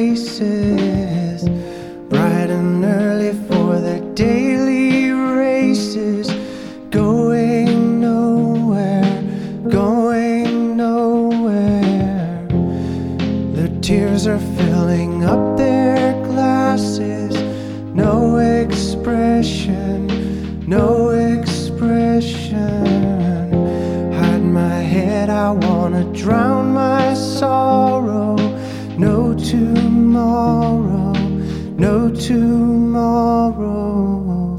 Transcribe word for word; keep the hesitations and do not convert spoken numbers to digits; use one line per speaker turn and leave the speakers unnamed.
faces, bright and early for their daily races, going nowhere, going nowhere. Their tears are filling up their glasses, no expression, no expression. Hide my head, I wanna drown my sorrow. No tomorrow, no tomorrow.